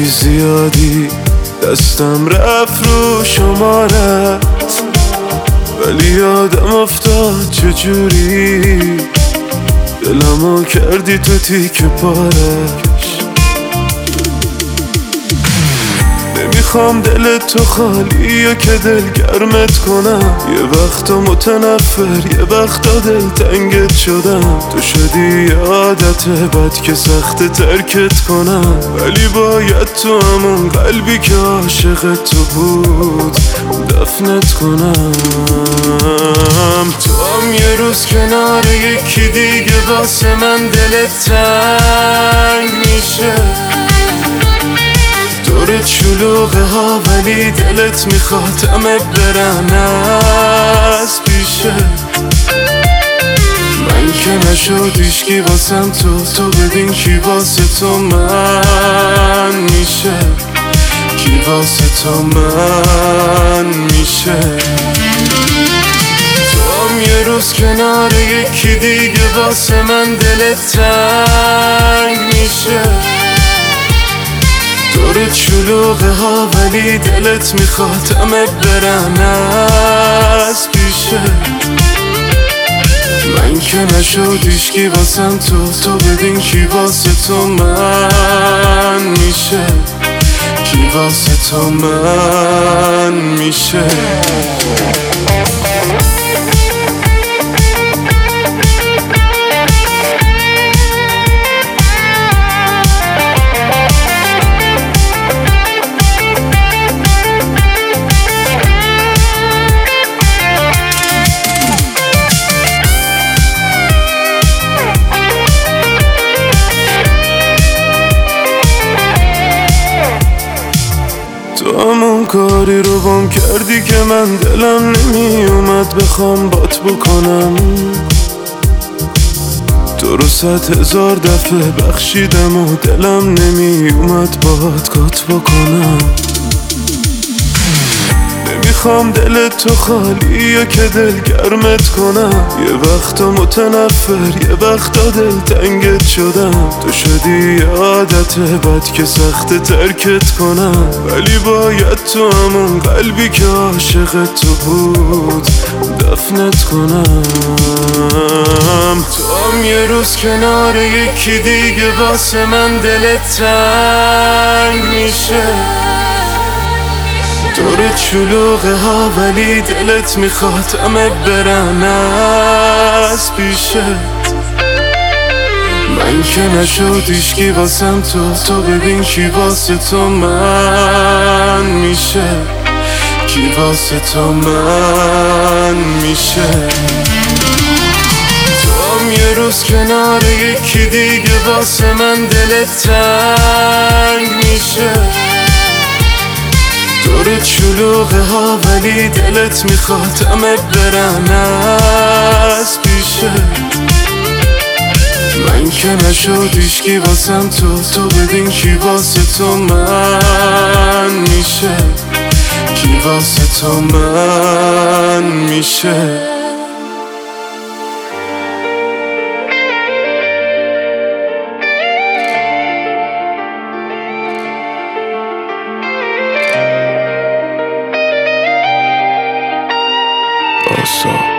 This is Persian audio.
زیادی دستم رفت رو شمارت، ولی یادم افتاد چجوری دلمو کردی تو تیکه پارش. نمیخوام دل تو خالی و که دل گرمت کنم، یه وقتا متنفر یه وقتا دل تنگت شدم. تو شدی یه عادت بد که سخت ترکت کنم، ولی باید تو همون قلبی که عاشق تو بود دفنت کنم. تو هم یه روز کنار یکی دیگه واسه من دلت تنگ میشه. دورت شلوغه ها ولی دلت میخواد همه برن از پیشه. من که نشد هیچکی واسم تو ببین کی واسه تو من میشه، کی واسه تو من میشه. تو هم یه روز کنار یکی دیگه واسه من دلت تنگ میشه. دورت شلوغه ها ولی دلت میخواد همه برن از پیشه. من که نشد هیچکی واسم تو ببین کی واسه تو من میشه، کی واسه تو من میشه. تو همون کاری رو بام کردی که من دلم نمی اومد بخوام بات بکنم. تو رو 100,000 دفعه بخشیدم و دلم نمی اومد باهات کات بکنم. نمیخوام دل تو خالی یا که دل گرمت کنم، یه وقتا متنفر یه وقتا دل تنگت شدم. تو شدی یه عادت بد که سخت ترکت کنم، ولی باید تو همون قلبی که عاشق تو بود دفنت کنم. تو هم یه روز کنار یکی دیگه واسه من دلت تنگ میشه. دورت شلوغه ها ولی دلت میخواد همه برن از پیشه. من که نشد هیچکی واسم تو ببین کی واسه تو من میشه، کی واسه تو من میشه. تو هم یه روز کنار یکی دیگه واسه من دلت تنگ میشه. دورت شلوغه ها ولی دلت میخواد همه برن از پیشه. من که نشد هیچکی واسم تو ببین کی واسه تو من میشه، کی واسه تو من میشه. So